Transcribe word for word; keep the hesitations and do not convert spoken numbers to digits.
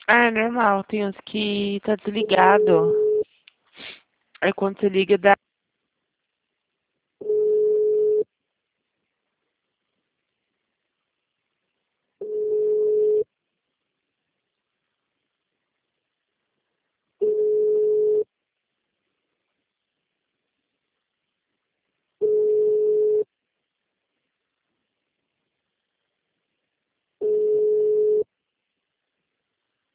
Ah, é normal, tem uns que tá desligado. Aí quando você liga, dá